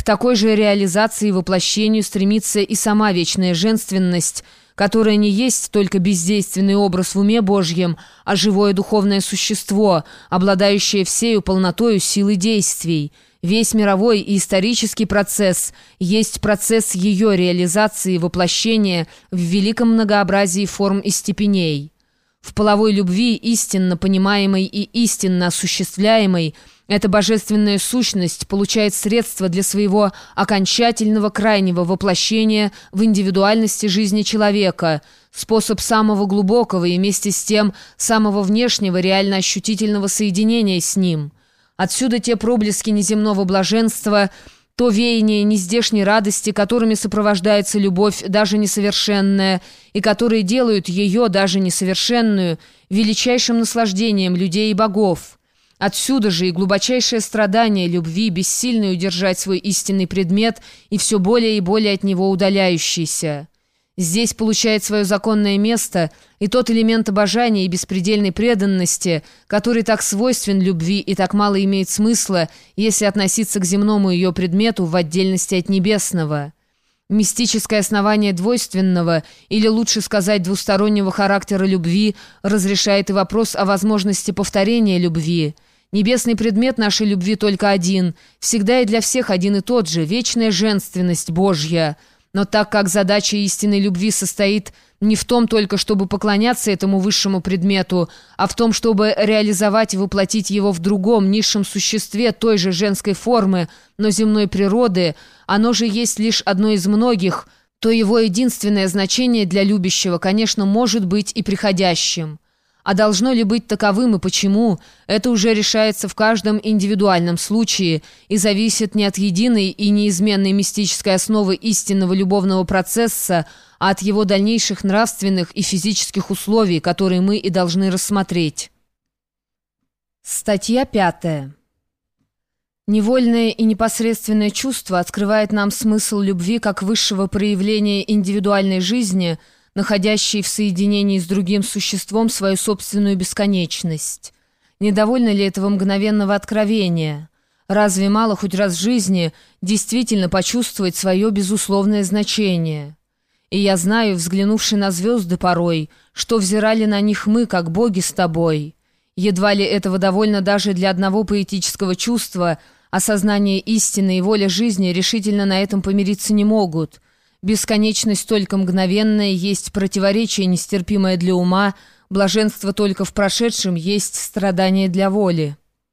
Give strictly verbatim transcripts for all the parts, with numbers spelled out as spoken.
такой же реализации и воплощению стремится и сама вечная женственность, которая не есть только бездейственный образ в уме Божьем, а живое духовное существо, обладающее всею полнотою силы действий. Весь мировой и исторический процесс есть процесс ее реализации и воплощения в великом многообразии форм и степеней. В половой любви, истинно понимаемой и истинно осуществляемой, эта божественная сущность получает средства для своего окончательного крайнего воплощения в индивидуальности жизни человека, способ самого глубокого и вместе с тем самого внешнего реально ощутительного соединения с ним. Отсюда те проблески неземного блаженства, то веяние нездешней радости, которыми сопровождается любовь, даже несовершенная, и которые делают ее, даже несовершенную, величайшим наслаждением людей и богов. Отсюда же и глубочайшее страдание любви, бессильное удержать свой истинный предмет и все более и более от него удаляющийся. Здесь получает свое законное место и тот элемент обожания и беспредельной преданности, который так свойствен любви и так мало имеет смысла, если относиться к земному ее предмету в отдельности от небесного. Мистическое основание двойственного, или лучше сказать двустороннего характера любви, разрешает и вопрос о возможности повторения любви. Небесный предмет нашей любви только один, всегда и для всех один и тот же, вечная женственность Божья. Но так как задача истинной любви состоит не в том только, чтобы поклоняться этому высшему предмету, а в том, чтобы реализовать и воплотить его в другом, низшем существе той же женской формы, но земной природы, оно же есть лишь одно из многих, то его единственное значение для любящего, конечно, может быть и приходящим. А должно ли быть таковым и почему, это уже решается в каждом индивидуальном случае и зависит не от единой и неизменной мистической основы истинного любовного процесса, а от его дальнейших нравственных и физических условий, которые мы и должны рассмотреть. Статья пятая. Невольное и непосредственное чувство открывает нам смысл любви как высшего проявления индивидуальной жизни, находящей в соединении с другим существом свою собственную бесконечность. Недовольно ли этого мгновенного откровения? Разве мало хоть раз в жизни действительно почувствовать свое безусловное значение? И я знаю, взглянувши на звезды порой, что взирали на них мы, как боги с тобой. Едва ли этого довольно даже для одного поэтического чувства, осознание истины и воля жизни решительно на этом помириться не могут. Бесконечность только мгновенная есть противоречие нестерпимое для ума, блаженство только в прошедшем есть страдание для воли.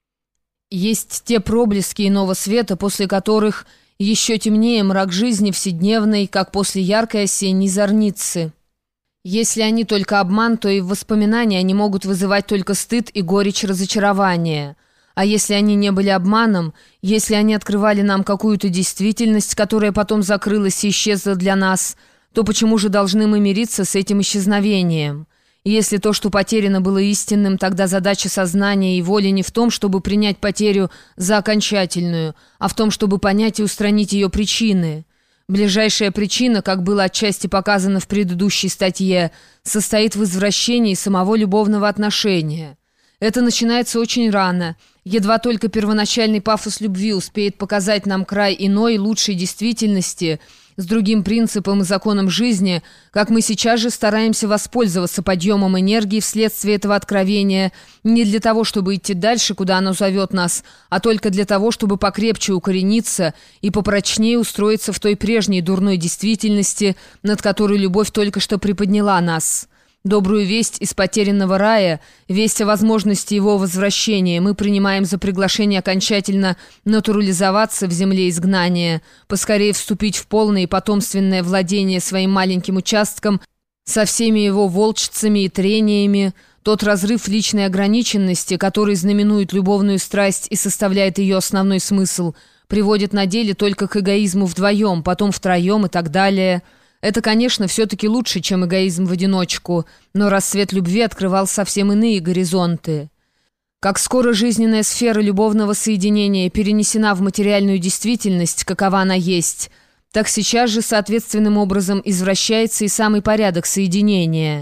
Есть те проблески иного света, после которых еще темнее мрак жизни вседневной, как после яркой осенней зорницы. Если они только обман, то и в воспоминании они могут вызывать только стыд и горечь разочарования. А если они не были обманом, если они открывали нам какую-то действительность, которая потом закрылась и исчезла для нас, то почему же должны мы мириться с этим исчезновением? И если то, что потеряно, было истинным, тогда задача сознания и воли не в том, чтобы принять потерю за окончательную, а в том, чтобы понять и устранить ее причины. Ближайшая причина, как было отчасти показано в предыдущей статье, состоит в извращении самого любовного отношения. Это начинается очень рано. Едва только первоначальный пафос любви успеет показать нам край иной, лучшей действительности, с другим принципом и законом жизни, как мы сейчас же стараемся воспользоваться подъемом энергии вследствие этого откровения, не для того, чтобы идти дальше, куда оно зовет нас, а только для того, чтобы покрепче укорениться и попрочнее устроиться в той прежней дурной действительности, над которой любовь только что приподняла нас. Добрую весть из потерянного рая, весть о возможности его возвращения мы принимаем за приглашение окончательно натурализоваться в земле изгнания, поскорее вступить в полное и потомственное владение своим маленьким участком со всеми его волчцами и трениями, тот разрыв личной ограниченности, который знаменует любовную страсть и составляет ее основной смысл, приводит на деле только к эгоизму вдвоем, потом втроем и так далее. Это, конечно, все-таки лучше, чем эгоизм в одиночку, но рассвет любви открывал совсем иные горизонты. Как скоро жизненная сфера любовного соединения перенесена в материальную действительность, какова она есть, так сейчас же соответственным образом извращается и самый порядок соединения.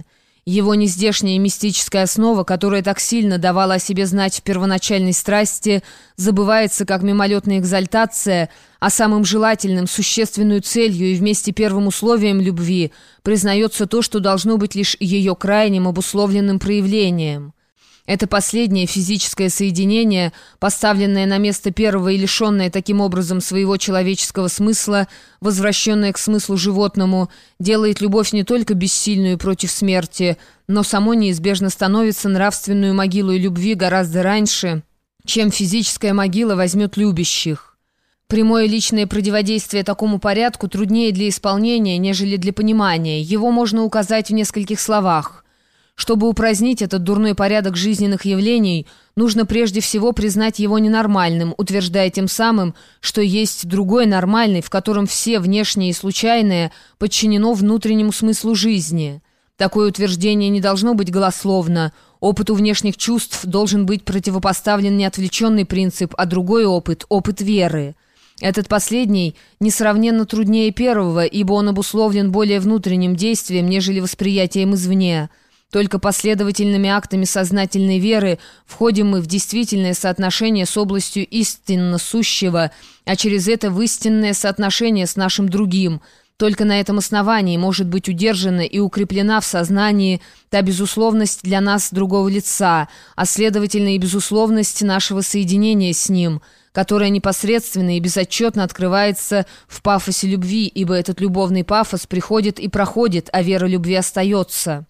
Его нездешняя мистическая основа, которая так сильно давала о себе знать в первоначальной страсти, забывается как мимолетная экзальтация, а самым желательным, существенную целью и вместе первым условием любви признается то, что должно быть лишь ее крайним обусловленным проявлением. Это последнее физическое соединение, поставленное на место первого и лишенное таким образом своего человеческого смысла, возвращенное к смыслу животному, делает любовь не только бессильную против смерти, но само неизбежно становится нравственную могилой любви гораздо раньше, чем физическая могила возьмет любящих. Прямое личное противодействие такому порядку труднее для исполнения, нежели для понимания. Его можно указать в нескольких словах. Чтобы упразднить этот дурной порядок жизненных явлений, нужно прежде всего признать его ненормальным, утверждая тем самым, что есть другой нормальный, в котором все внешнее и случайное подчинено внутреннему смыслу жизни. Такое утверждение не должно быть голословно. Опыту внешних чувств должен быть противопоставлен не отвлеченный принцип, а другой опыт – опыт веры. Этот последний несравненно труднее первого, ибо он обусловлен более внутренним действием, нежели восприятием извне. Только последовательными актами сознательной веры входим мы в действительное соотношение с областью истинно сущего, а через это в истинное соотношение с нашим другим. Только на этом основании может быть удержана и укреплена в сознании та безусловность для нас другого лица, а следовательно и безусловность нашего соединения с ним, которая непосредственно и безотчетно открывается в пафосе любви, ибо этот любовный пафос приходит и проходит, а вера любви остается.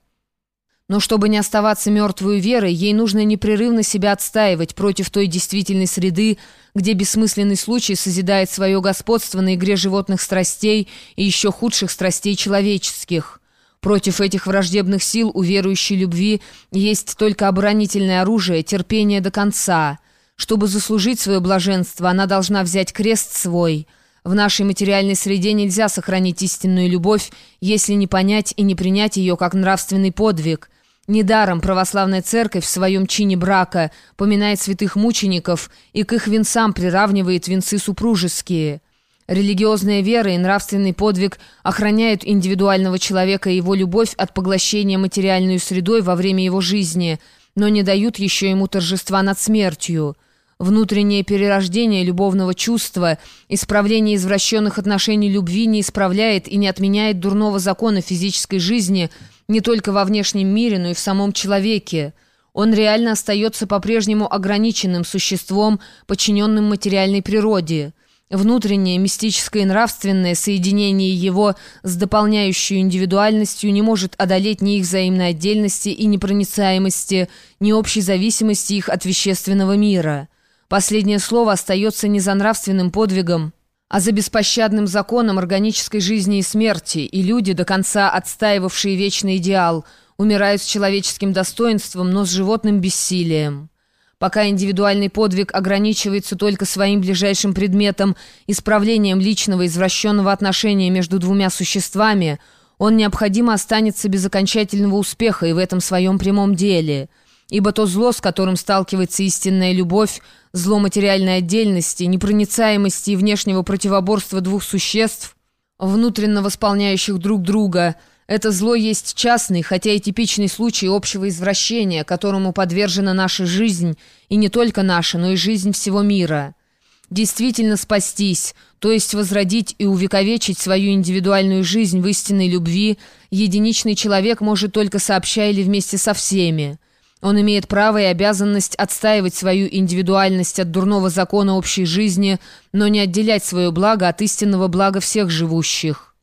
Но чтобы не оставаться мертвой верой, ей нужно непрерывно себя отстаивать против той действительной среды, где бессмысленный случай созидает свое господство на игре животных страстей и еще худших страстей человеческих. Против этих враждебных сил у верующей любви есть только оборонительное оружие, терпение до конца. Чтобы заслужить свое блаженство, она должна взять крест свой. В нашей материальной среде нельзя сохранить истинную любовь, если не понять и не принять ее как нравственный подвиг. Недаром православная церковь в своем чине брака поминает святых мучеников и к их венцам приравнивает венцы супружеские. Религиозная вера и нравственный подвиг охраняют индивидуального человека и его любовь от поглощения материальной средой во время его жизни, но не дают еще ему торжества над смертью. Внутреннее перерождение любовного чувства, исправление извращенных отношений любви не исправляет и не отменяет дурного закона физической жизни не только во внешнем мире, но и в самом человеке. Он реально остается по-прежнему ограниченным существом, подчиненным материальной природе. Внутреннее, мистическое и нравственное соединение его с дополняющей индивидуальностью не может одолеть ни их взаимной отдельности и непроницаемости, ни общей зависимости их от вещественного мира. Последнее слово остается не за нравственным подвигом, а за беспощадным законом органической жизни и смерти, и люди, до конца отстаивавшие вечный идеал, умирают с человеческим достоинством, но с животным бессилием. Пока индивидуальный подвиг ограничивается только своим ближайшим предметом, исправлением личного извращенного отношения между двумя существами, он необходимо останется без окончательного успеха и в этом своем прямом деле. Ибо то зло, с которым сталкивается истинная любовь, зло материальной отдельности, непроницаемости и внешнего противоборства двух существ, внутренно восполняющих друг друга, это зло есть частный, хотя и типичный случай общего извращения, которому подвержена наша жизнь, и не только наша, но и жизнь всего мира. Действительно спастись, то есть возродить и увековечить свою индивидуальную жизнь в истинной любви, единичный человек может только сообща или вместе со всеми. Он имеет право и обязанность отстаивать свою индивидуальность от дурного закона общей жизни, но не отделять свое благо от истинного блага всех живущих.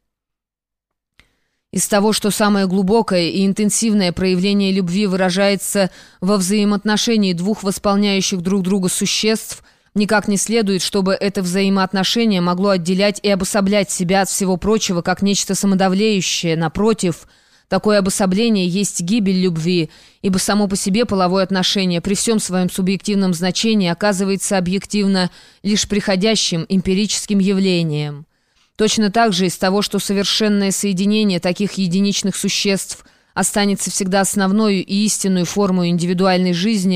Из того, что самое глубокое и интенсивное проявление любви выражается во взаимоотношении двух восполняющих друг друга существ, никак не следует, чтобы это взаимоотношение могло отделять и обособлять себя от всего прочего, как нечто самодовлеющее. Напротив, такое обособление есть гибель любви, ибо само по себе половое отношение при всем своем субъективном значении оказывается объективно лишь приходящим эмпирическим явлением. Точно так же из того, что совершенное соединение таких единичных существ останется всегда основной и истинной формой индивидуальной жизни,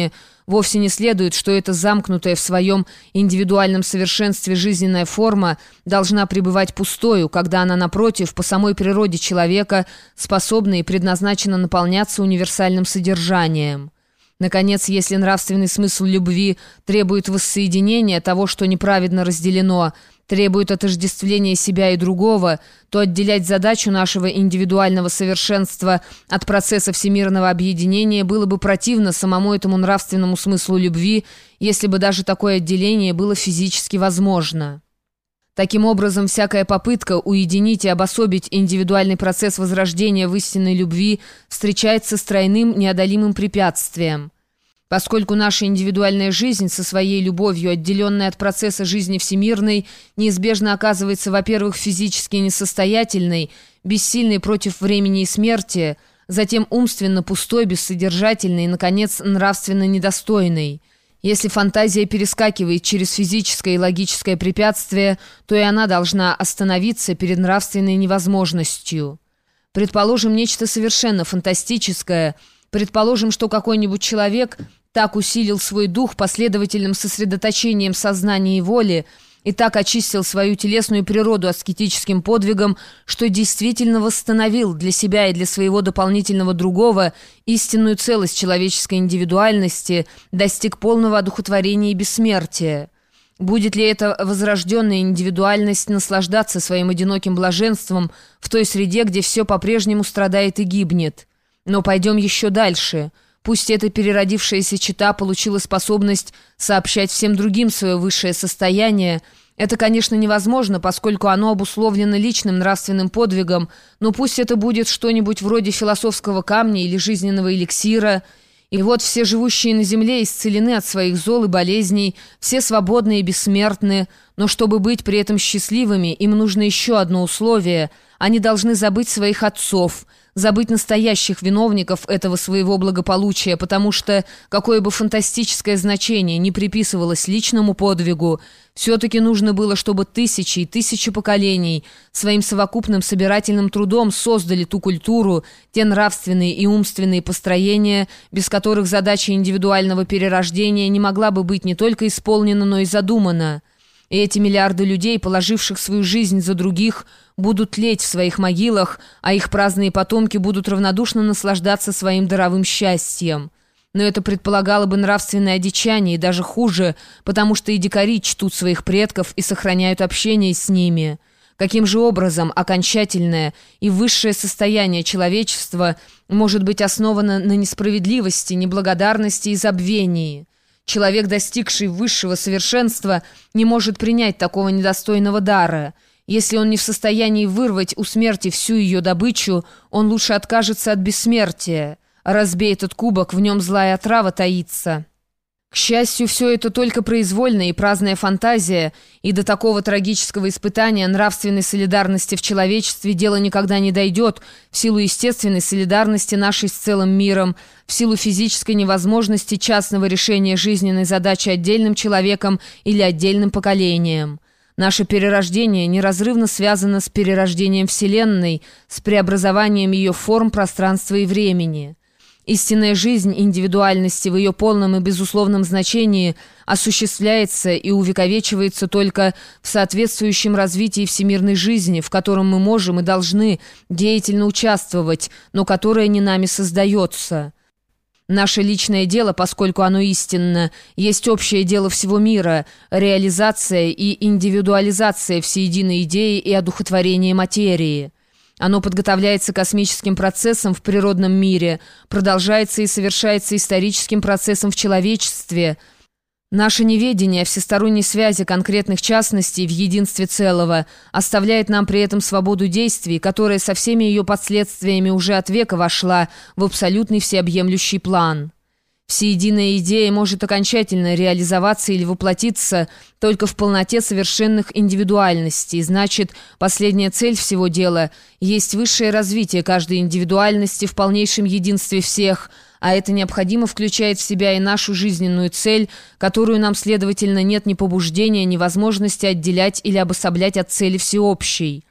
Вовсе не следует, что эта замкнутая в своем индивидуальном совершенстве жизненная форма должна пребывать пустою, когда она, напротив, по самой природе человека способна и предназначена наполняться универсальным содержанием. Наконец, если нравственный смысл любви требует воссоединения того, что неправедно разделено, требует отождествления себя и другого, то отделять задачу нашего индивидуального совершенства от процесса всемирного объединения было бы противно самому этому нравственному смыслу любви, если бы даже такое отделение было физически возможно. Таким образом, всякая попытка уединить и обособить индивидуальный процесс возрождения в истинной любви встречается с тройным неодолимым препятствием. Поскольку наша индивидуальная жизнь со своей любовью, отделенная от процесса жизни всемирной, неизбежно оказывается, во-первых, физически несостоятельной, бессильной против времени и смерти, затем умственно пустой, бессодержательной и, наконец, нравственно недостойной. Если фантазия перескакивает через физическое и логическое препятствие, то и она должна остановиться перед нравственной невозможностью. Предположим нечто совершенно фантастическое. Предположим, что какой-нибудь человек так усилил свой дух последовательным сосредоточением сознания и воли и так очистил свою телесную природу аскетическим подвигом, что действительно восстановил для себя и для своего дополнительного другого истинную целость человеческой индивидуальности, достиг полного одухотворения и бессмертия. Будет ли эта возрожденная индивидуальность наслаждаться своим одиноким блаженством в той среде, где все по-прежнему страдает и гибнет? Но пойдем еще дальше. Пусть эта переродившаяся чета получила способность сообщать всем другим свое высшее состояние. Это, конечно, невозможно, поскольку оно обусловлено личным нравственным подвигом, но пусть это будет что-нибудь вроде философского камня или жизненного эликсира. И вот все живущие на земле исцелены от своих зол и болезней, все свободны и бессмертны, но чтобы быть при этом счастливыми, им нужно еще одно условие – они должны забыть своих отцов, забыть настоящих виновников этого своего благополучия, потому что, какое бы фантастическое значение ни приписывалось личному подвигу, все-таки нужно было, чтобы тысячи и тысячи поколений своим совокупным собирательным трудом создали ту культуру, те нравственные и умственные построения, без которых задача индивидуального перерождения не могла бы быть не только исполнена, но и задумана. И эти миллиарды людей, положивших свою жизнь за других, будут тлеть в своих могилах, а их праздные потомки будут равнодушно наслаждаться своим даровым счастьем. Но это предполагало бы нравственное одичание, и даже хуже, потому что и дикари чтут своих предков и сохраняют общение с ними. Каким же образом окончательное и высшее состояние человечества может быть основано на несправедливости, неблагодарности и забвении? Человек, достигший высшего совершенства, не может принять такого недостойного дара. Если он не в состоянии вырвать у смерти всю ее добычу, он лучше откажется от бессмертия. Разбей этот кубок, в нем злая отрава таится. К счастью, все это только произвольная и праздная фантазия, и до такого трагического испытания нравственной солидарности в человечестве дело никогда не дойдет в силу естественной солидарности нашей с целым миром, в силу физической невозможности частного решения жизненной задачи отдельным человеком или отдельным поколением. Наше перерождение неразрывно связано с перерождением Вселенной, с преобразованием ее форм, пространства и времени. Истинная жизнь индивидуальности в ее полном и безусловном значении осуществляется и увековечивается только в соответствующем развитии всемирной жизни, в котором мы можем и должны деятельно участвовать, но которое не нами создается. Наше личное дело, поскольку оно истинно, есть общее дело всего мира, реализация и индивидуализация всеединой идеи и одухотворение материи. Оно подготовляется космическим процессом в природном мире, продолжается и совершается историческим процессом в человечестве. Наше неведение о всесторонней связи конкретных частностей в единстве целого оставляет нам при этом свободу действий, которая со всеми ее последствиями уже от века вошла в абсолютный всеобъемлющий план. Всеединая идея может окончательно реализоваться или воплотиться только в полноте совершенных индивидуальностей. Значит, последняя цель всего дела есть высшее развитие каждой индивидуальности в полнейшем единстве всех, а это необходимо включает в себя и нашу жизненную цель, которую нам, следовательно, нет ни побуждения, ни возможности отделять или обособлять от цели всеобщей.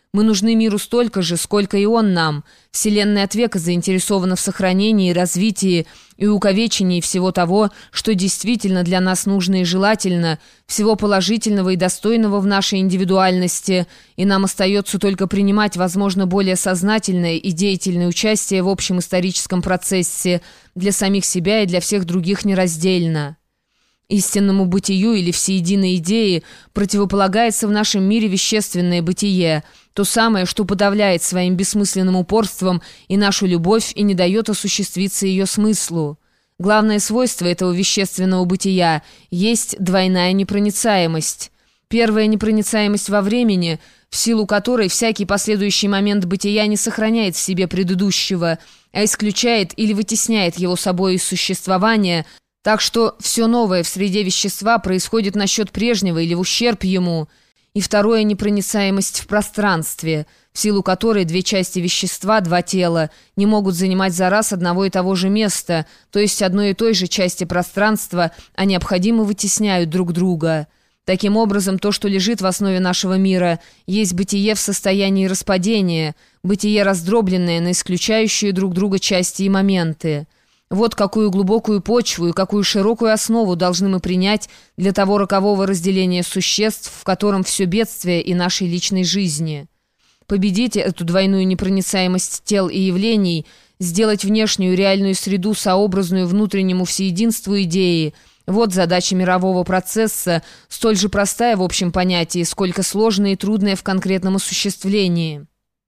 Мы нужны миру столько же, сколько и он нам. Вселенная от века заинтересована в сохранении, развитии и увековечении всего того, что действительно для нас нужно и желательно, всего положительного и достойного в нашей индивидуальности, и нам остается только принимать, возможно, более сознательное и деятельное участие в общем историческом процессе для самих себя и для всех других нераздельно. Истинному бытию или всеединой идее противополагается в нашем мире вещественное бытие, то самое, что подавляет своим бессмысленным упорством и нашу любовь и не дает осуществиться ее смыслу. Главное свойство этого вещественного бытия есть двойная непроницаемость. Первая непроницаемость во времени, в силу которой всякий последующий момент бытия не сохраняет в себе предыдущего, а исключает или вытесняет его собой из существования, так что все новое в среде вещества происходит насчет прежнего или в ущерб ему. И второе — непроницаемость в пространстве, в силу которой две части вещества, два тела, не могут занимать за раз одного и того же места, то есть одной и той же части пространства, а необходимо вытесняют друг друга. Таким образом, то, что лежит в основе нашего мира, есть бытие в состоянии распадения, бытие раздробленное на исключающие друг друга части и моменты. Вот какую глубокую почву и какую широкую основу должны мы принять для того рокового разделения существ, в котором все бедствие и нашей личной жизни. Победить эту двойную непроницаемость тел и явлений, сделать внешнюю реальную среду сообразную внутреннему всеединству идеи – вот задача мирового процесса, столь же простая в общем понятии, сколько сложная и трудная в конкретном осуществлении.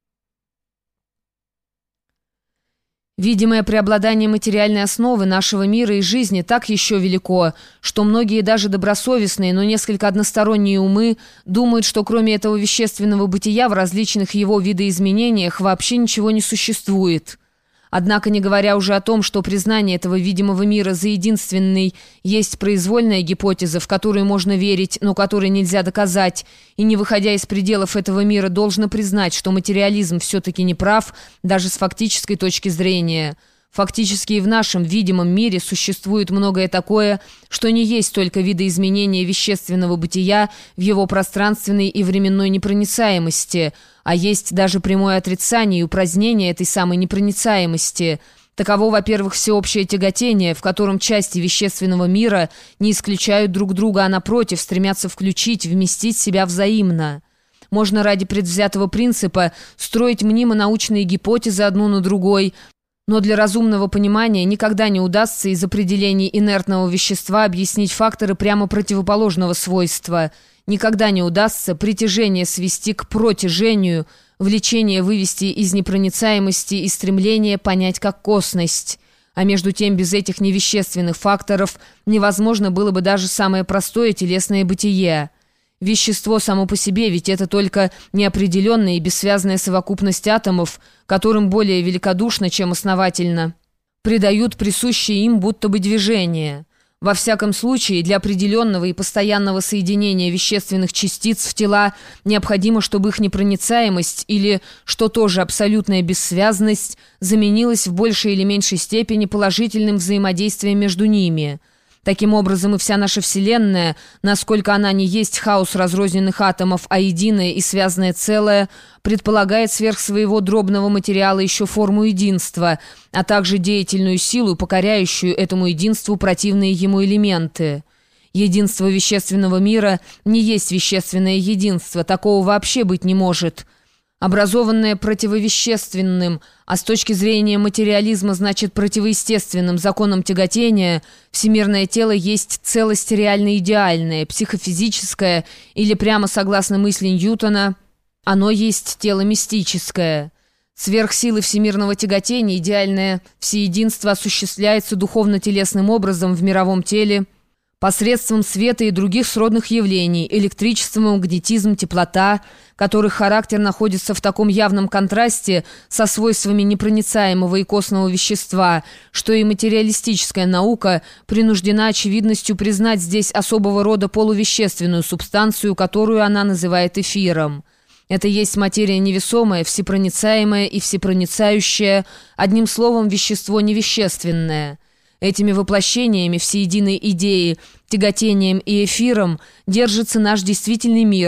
Видимое преобладание материальной основы нашего мира и жизни так еще велико, что многие даже добросовестные, но несколько односторонние умы думают, что кроме этого вещественного бытия в различных его видоизменениях вообще ничего не существует. Однако, не говоря уже о том, что признание этого видимого мира за единственный есть произвольная гипотеза, в которую можно верить, но которой нельзя доказать, и не выходя из пределов этого мира, должно признать, что материализм все-таки не прав, даже с фактической точки зрения. Фактически и в нашем видимом мире существует многое такое, что не есть только видоизменение вещественного бытия в его пространственной и временной непроницаемости, а есть даже прямое отрицание и упразднение этой самой непроницаемости. Таково, во-первых, всеобщее тяготение, в котором части вещественного мира не исключают друг друга, а напротив стремятся включить, вместить себя взаимно. Можно ради предвзятого принципа строить мнимо-научные гипотезы одну на другой, но для разумного понимания никогда не удастся из определений инертного вещества объяснить факторы прямо противоположного свойства. Никогда не удастся притяжение свести к протяжению, влечение вывести из непроницаемости и стремление понять как косность. А между тем без этих невещественных факторов невозможно было бы даже самое простое телесное бытие. Вещество само по себе, ведь это только неопределенная и бессвязная совокупность атомов, которым более великодушно, чем основательно, придают присущие им будто бы движение. Во всяком случае, для определенного и постоянного соединения вещественных частиц в тела необходимо, чтобы их непроницаемость или, что тоже абсолютная бессвязность, заменилась в большей или меньшей степени положительным взаимодействием между ними. Таким образом, и вся наша Вселенная, насколько она не есть хаос разрозненных атомов, а единое и связанное целое, предполагает сверх своего дробного материала еще форму единства, а также деятельную силу, покоряющую этому единству противные ему элементы. Единство вещественного мира не есть вещественное единство, такого вообще быть не может. Образованное противовещественным, а с точки зрения материализма значит противоестественным законом тяготения, всемирное тело есть целость реально-идеальная, психофизическая или, прямо согласно мысли Ньютона, оно есть тело мистическое. Сверх силы всемирного тяготения идеальное всеединство осуществляется духовно-телесным образом в мировом теле, посредством света и других сродных явлений, электричество, магнетизм, теплота, которых характер находится в таком явном контрасте со свойствами непроницаемого и косного вещества, что и материалистическая наука принуждена очевидностью признать здесь особого рода полувещественную субстанцию, которую она называет эфиром. Это есть материя невесомая, всепроницаемая и всепроницающая, одним словом, вещество невещественное. Этими воплощениями всеединой идеи, тяготением и эфиром держится наш действительный мир,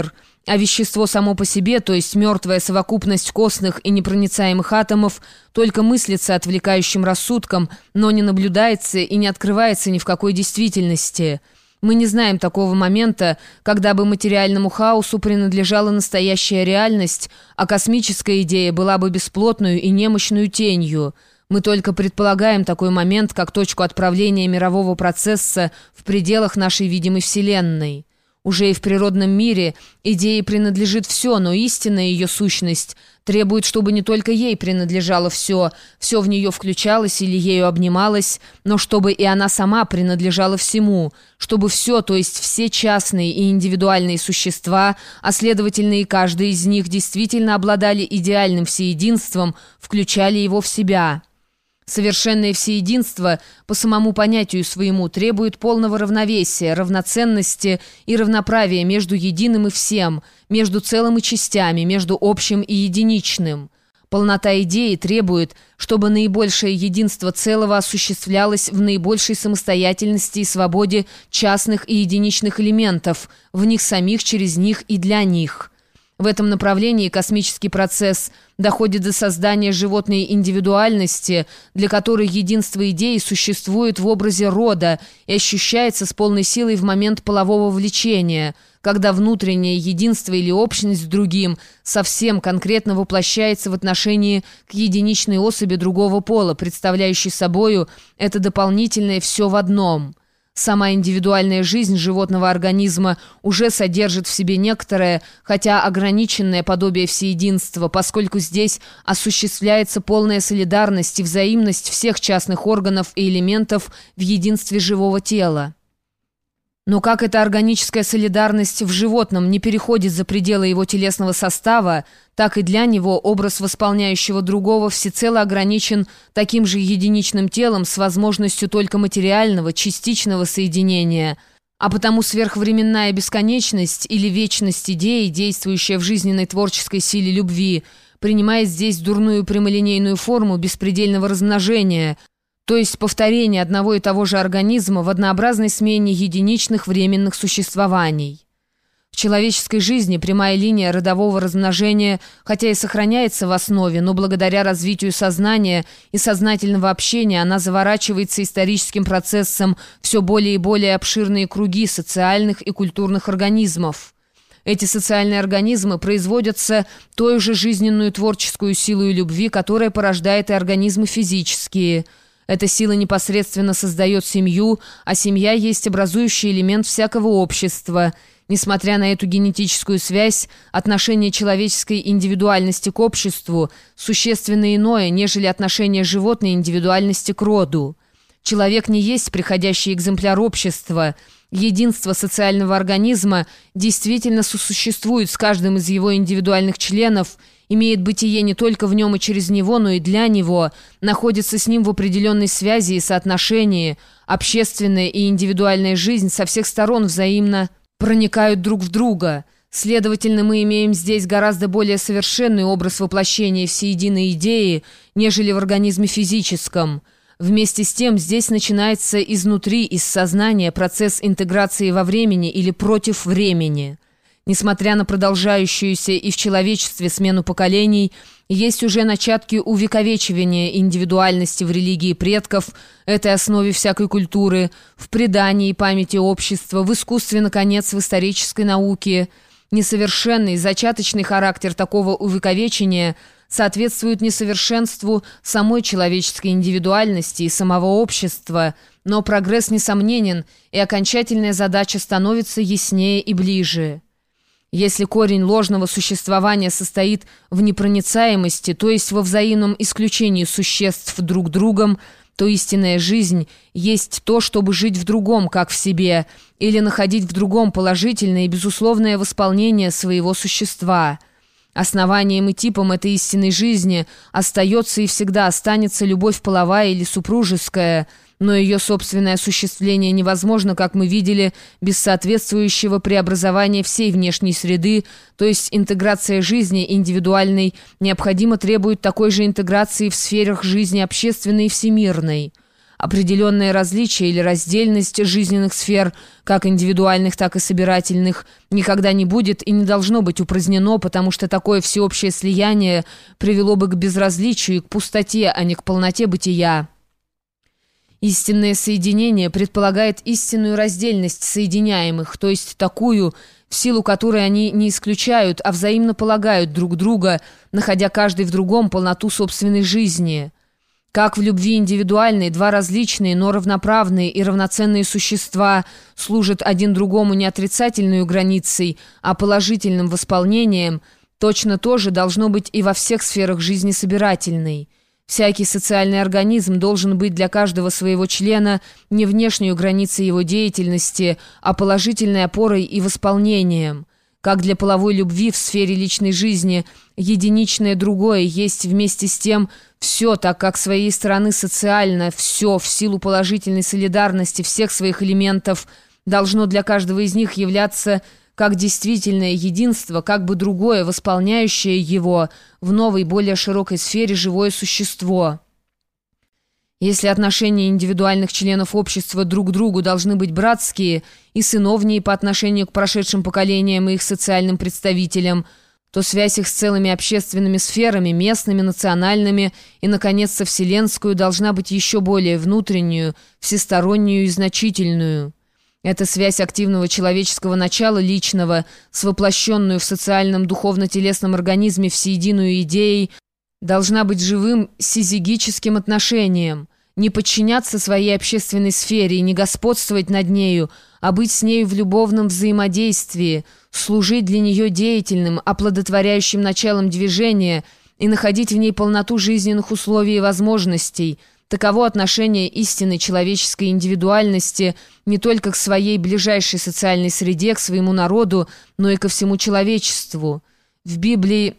А вещество само по себе, то есть мертвая совокупность костных и непроницаемых атомов, только мыслится отвлекающим рассудком, но не наблюдается и не открывается ни в какой действительности. Мы не знаем такого момента, когда бы материальному хаосу принадлежала настоящая реальность, а космическая идея была бы бесплотную и немощную тенью. Мы только предполагаем такой момент, как точку отправления мирового процесса в пределах нашей видимой Вселенной. Уже и в природном мире идее принадлежит все, но истинная ее сущность требует, чтобы не только ей принадлежало все, все в нее включалось или ею обнималось, но чтобы и она сама принадлежала всему, чтобы все, то есть все частные и индивидуальные существа, а следовательно и каждый из них действительно обладали идеальным всеединством, включали его в себя. Совершенное всеединство по самому понятию своему требует полного равновесия, равноценности и равноправия между единым и всем, между целым и частями, между общим и единичным. Полнота идеи требует, чтобы наибольшее единство целого осуществлялось в наибольшей самостоятельности и свободе частных и единичных элементов, в них самих, через них и для них. В этом направлении космический процесс доходит до создания животной индивидуальности, для которой единство идей существует в образе рода и ощущается с полной силой в момент полового влечения, когда внутреннее единство или общность с другим совсем конкретно воплощается в отношении к единичной особи другого пола, представляющей собою это дополнительное «все в одном». Сама индивидуальная жизнь животного организма уже содержит в себе некоторое, хотя ограниченное подобие всеединства, поскольку здесь осуществляется полная солидарность и взаимность всех частных органов и элементов в единстве живого тела. Но как эта органическая солидарность в животном не переходит за пределы его телесного состава, так и для него образ восполняющего другого всецело ограничен таким же единичным телом с возможностью только материального, частичного соединения. А потому сверхвременная бесконечность или вечность идеи, действующая в жизненной творческой силе любви, принимает здесь дурную прямолинейную форму беспредельного размножения, то есть повторение одного и того же организма в однообразной смене единичных временных существований. В человеческой жизни прямая линия родового размножения, хотя и сохраняется в основе, но благодаря развитию сознания и сознательного общения она заворачивается историческим процессом все более и более обширные круги социальных и культурных организмов. Эти социальные организмы производятся той же жизненную творческую силой любви, которая порождает и организмы физические. Эта сила непосредственно создает семью, а семья есть образующий элемент всякого общества. Несмотря на эту генетическую связь, отношение человеческой индивидуальности к обществу существенно иное, нежели отношение животной индивидуальности к роду. Человек не есть приходящий экземпляр общества. Единство социального организма действительно сосуществует с каждым из его индивидуальных членов, имеет бытие не только в нем и через него, но и для него, находится с ним в определенной связи и соотношении. Общественная и индивидуальная жизнь со всех сторон взаимно проникают друг в друга. Следовательно, мы имеем здесь гораздо более совершенный образ воплощения всеединой идеи, нежели в организме физическом. Вместе с тем здесь начинается изнутри, из сознания, процесс интеграции во времени или против времени. Несмотря на продолжающуюся и в человечестве смену поколений, есть уже начатки увековечивания индивидуальности в религии предков, этой основе всякой культуры, в предании и памяти общества, в искусстве, наконец, в исторической науке. Несовершенный, зачаточный характер такого увековечения соответствует несовершенству самой человеческой индивидуальности и самого общества, но прогресс несомненен, и окончательная задача становится яснее и ближе. Если корень ложного существования состоит в непроницаемости, то есть во взаимном исключении существ друг другом, то истинная жизнь есть то, чтобы жить в другом, как в себе, или находить в другом положительное и безусловное восполнение своего существа. Основанием и типом этой истинной жизни остается и всегда останется любовь половая или супружеская, но ее собственное осуществление невозможно, как мы видели, без соответствующего преобразования всей внешней среды, то есть интеграция жизни индивидуальной необходимо требует такой же интеграции в сферах жизни общественной и всемирной. Определенное различие или раздельность жизненных сфер, как индивидуальных, так и собирательных, никогда не будет и не должно быть упразднено, потому что такое всеобщее слияние привело бы к безразличию и к пустоте, а не к полноте бытия. Истинное соединение предполагает истинную раздельность соединяемых, то есть такую, в силу которой они не исключают, а взаимно полагают друг друга, находя каждый в другом полноту собственной жизни. Как в любви индивидуальной два различные, но равноправные и равноценные существа служат один другому не отрицательной границей, а положительным восполнением, точно то же должно быть и во всех сферах жизни собирательной. Всякий социальный организм должен быть для каждого своего члена не внешней границей его деятельности, а положительной опорой и восполнением. Как для половой любви в сфере личной жизни единичное другое есть вместе с тем все, так как своей стороны социально все в силу положительной солидарности всех своих элементов должно для каждого из них являться как действительное единство, как бы другое, восполняющее его в новой, более широкой сфере живое существо. Если отношения индивидуальных членов общества друг к другу должны быть братские и сыновние по отношению к прошедшим поколениям и их социальным представителям, то связь их с целыми общественными сферами, местными, национальными и, наконец, со вселенскую должна быть еще более внутреннюю, всестороннюю и значительную. Эта связь активного человеческого начала личного с воплощенную в социальном духовно-телесном организме всеединую идеей должна быть живым сизигическим отношением, не подчиняться своей общественной сфере и не господствовать над нею, а быть с нею в любовном взаимодействии, служить для нее деятельным, оплодотворяющим началом движения и находить в ней полноту жизненных условий и возможностей. Таково отношение истинной человеческой индивидуальности не только к своей ближайшей социальной среде, к своему народу, но и ко всему человечеству. В Библии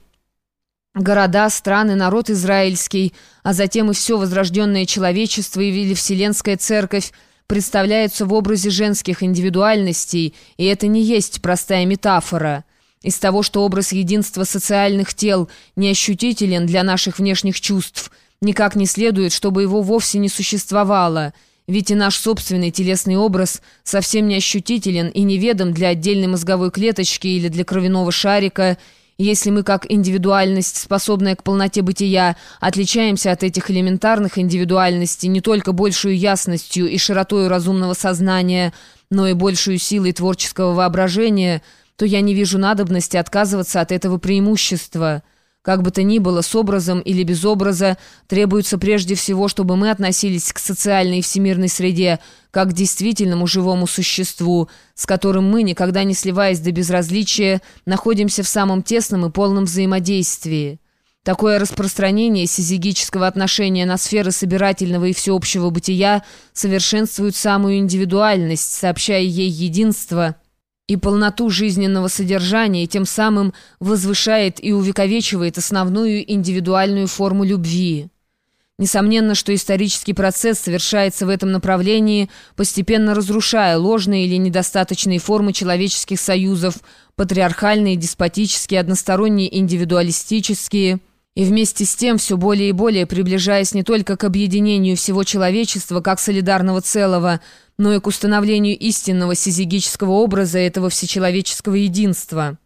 города, страны, народ израильский, а затем и все возрожденное человечество или Вселенская Церковь представляются в образе женских индивидуальностей, и это не есть простая метафора. Из того, что образ единства социальных тел не ощутителен для наших внешних чувств, никак не следует, чтобы его вовсе не существовало, ведь и наш собственный телесный образ совсем не ощутителен и неведом для отдельной мозговой клеточки или для кровяного шарика. Если мы, как индивидуальность, способная к полноте бытия, отличаемся от этих элементарных индивидуальностей не только большую ясностью и широтою разумного сознания, но и большую силой творческого воображения, то я не вижу надобности отказываться от этого преимущества. Как бы то ни было, с образом или без образа, требуется прежде всего, чтобы мы относились к социальной и всемирной среде как к действительному живому существу, с которым мы, никогда не сливаясь до безразличия, находимся в самом тесном и полном взаимодействии. Такое распространение сизигического отношения на сферы собирательного и всеобщего бытия совершенствует самую индивидуальность, сообщая ей единство и полноту жизненного содержания, и тем самым возвышает и увековечивает основную индивидуальную форму любви. Несомненно, что исторический процесс совершается в этом направлении, постепенно разрушая ложные или недостаточные формы человеческих союзов, патриархальные, деспотические, односторонние, индивидуалистические, и вместе с тем все более и более приближаясь не только к объединению всего человечества как солидарного целого, но и к установлению истинного сизигического образа этого всечеловеческого единства.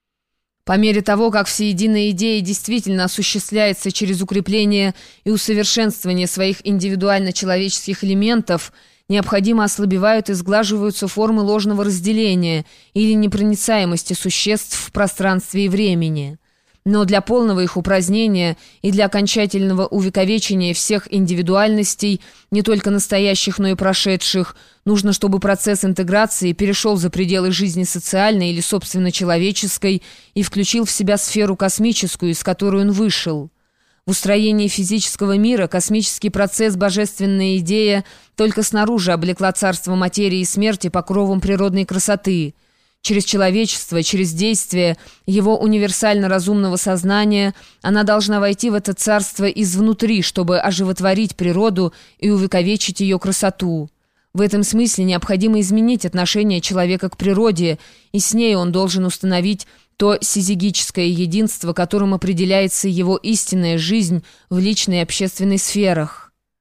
По мере того, как всеединая идея действительно осуществляется через укрепление и усовершенствование своих индивидуально-человеческих элементов, необходимо ослабевают и сглаживаются формы ложного разделения или непроницаемости существ в пространстве и времени. Но для полного их упразднения и для окончательного увековечения всех индивидуальностей, не только настоящих, но и прошедших, нужно, чтобы процесс интеграции перешел за пределы жизни социальной или собственно человеческой и включил в себя сферу космическую, из которой он вышел. В устроении физического мира космический процесс, божественная идея, только снаружи облекла царство материи и смерти покровом природной красоты. Через человечество, через действие его универсально-разумного сознания она должна войти в это царство изнутри, чтобы оживотворить природу и увековечить ее красоту. В этом смысле необходимо изменить отношение человека к природе, и с ней он должен установить то сизигическое единство, которым определяется его истинная жизнь в личной и общественной сферах.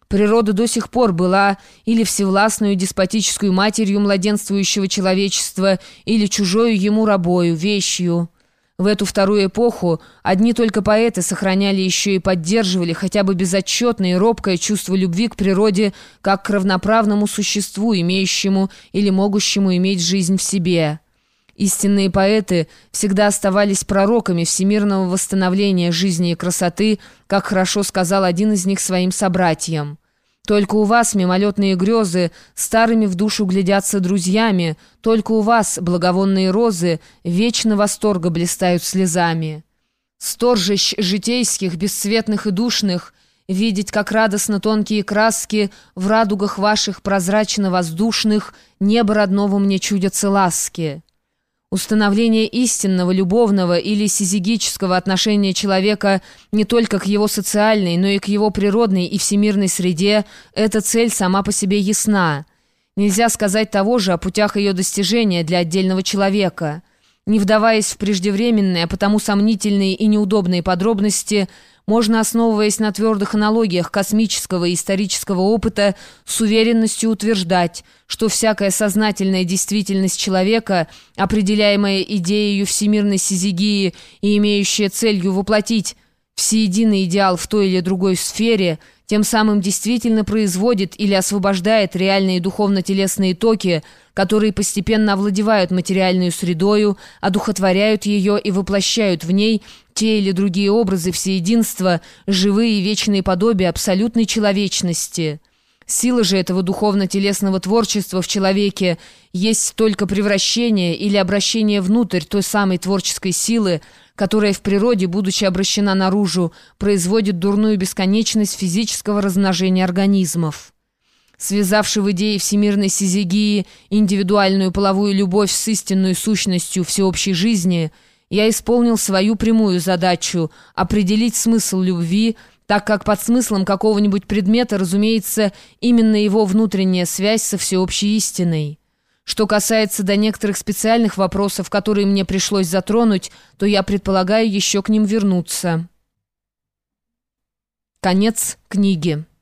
Природа до сих пор была или всевластную деспотическую матерью младенствующего человечества, или чужою ему рабою, вещью. В эту вторую эпоху одни только поэты сохраняли еще и поддерживали хотя бы безотчетное и робкое чувство любви к природе как к равноправному существу, имеющему или могущему иметь жизнь в себе. Истинные поэты всегда оставались пророками всемирного восстановления жизни и красоты, как хорошо сказал один из них своим собратьям. Только у вас мимолетные грезы старыми в душу глядятся друзьями, только у вас благовонные розы вечно восторга блистают слезами. Сторжищ житейских, бесцветных и душных, видеть, как радостно тонкие краски в радугах ваших прозрачно-воздушных небо родного мне чудятся ласки. Установление истинного, любовного или сизигического отношения человека не только к его социальной, но и к его природной и всемирной среде – эта цель сама по себе ясна. Нельзя сказать того же о путях ее достижения для отдельного человека. Не вдаваясь в преждевременные, а потому сомнительные и неудобные подробности, можно, основываясь на твердых аналогиях космического и исторического опыта, с уверенностью утверждать, что всякая сознательная действительность человека, определяемая идеей всемирной сизигии и имеющая целью воплотить всеединый идеал в той или другой сфере, тем самым действительно производит или освобождает реальные духовно-телесные токи, которые постепенно овладевают материальную средою, одухотворяют ее и воплощают в ней те или другие образы всеединства, живые и вечные подобия абсолютной человечности. Сила же этого духовно-телесного творчества в человеке есть только превращение или обращение внутрь той самой творческой силы, которая в природе, будучи обращена наружу, производит дурную бесконечность физического размножения организмов. Связавши в идее всемирной сизигии индивидуальную половую любовь с истинной сущностью всеобщей жизни, я исполнил свою прямую задачу – определить смысл любви, так как под смыслом какого-нибудь предмета, разумеется, именно его внутренняя связь со всеобщей истиной. Что касается до некоторых специальных вопросов, которые мне пришлось затронуть, то я предполагаю еще к ним вернуться. Конец книги.